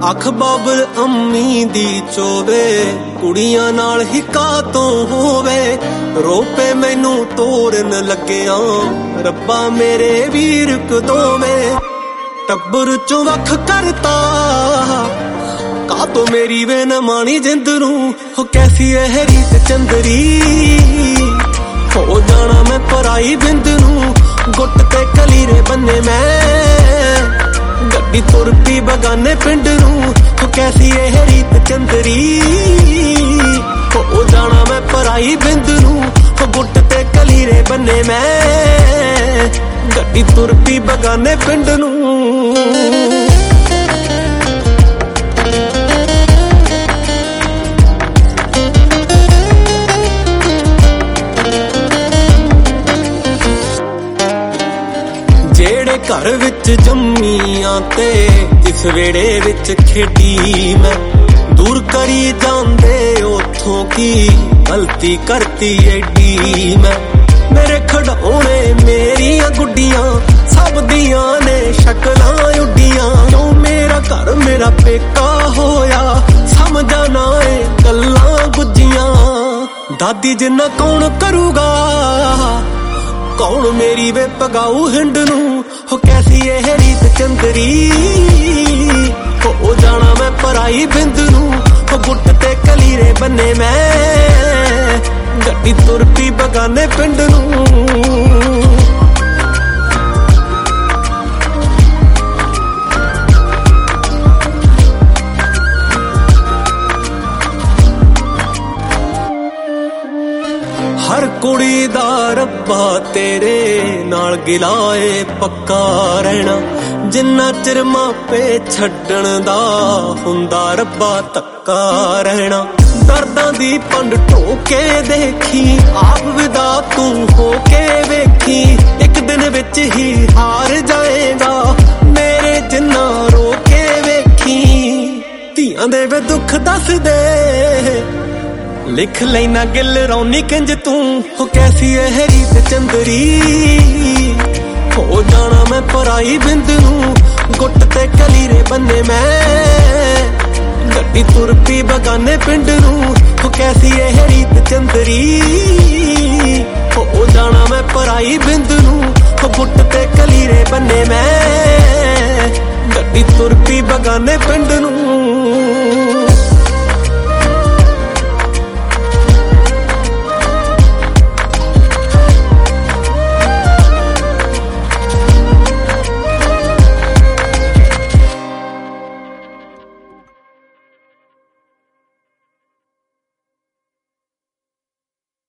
अख बाबल अम्मी दी चोवे कुड़ियां नाल ही कातों होवे रोपे मैनू तोरन लग्या रब्बा मेरे वीर कदों टब्बर चों वख करता का तो मेरी वे न मानी जिंदरू हो कैसी है रीत चंदरी हो जाना मैं पराई बिंदरू गुट ते कलीरे बन्ने मैं गड्डी तुर पी बगाने पिंड नू हो कैसी है रीत चंदरी हो जाना मैं पराई बिंदरू हो गुट ते कलीरे बन्ने मैं गड्डी तुर पी बगाने पिंड नू घर विच जम्मियां ते जिस वेड़े विच खेडी मैं दूर करी जांदे उथों की गलती करती एडी मैं मेरे खड़ौने मेरियां गुड्डियां सब दियां ने शक्लां उड्डियां क्यों मेरा घर मेरा पेका होया समझा ना ए गल्लां गुज्जियां दादी जिन्ना कौन करूगा कौन मेरी वे पगाऊ हिंड नू हो कैसी है रीत चंदरी हो जाना मैं पराई बिंद नू हो गुट ते कलीरे बन्ने मैं गड्डी तुर पी बगाने पिंड नू हर कुड़ी दा रब्बा तेरे नाल गिलाए पक्का रहना जिन्ना चिर मापे छड्डण दा हुंदा रब्बा तक्का रहना दर्दां दी पंड ढोके देखी आप विदा तू होके वेखी एक दिन विच ही हार जाएगा मेरे जिन्ना रोके वेखी धीआं दे वे दुख दस दे लिख लेना गिल रौनी किंज तू हो कैसी है रीत चंदरी हो जाना मैं पराई बिंद नू गुट ते कलीरे बन्ने मैं गड्डी तुर पी बगाने पिंड नू हो कैसी है रीत चंदरी हो जाना मैं पराई बिंद नू हो गुट ते कलीरे बन्ने मैं गड्डी तुर पी बगाने पिंड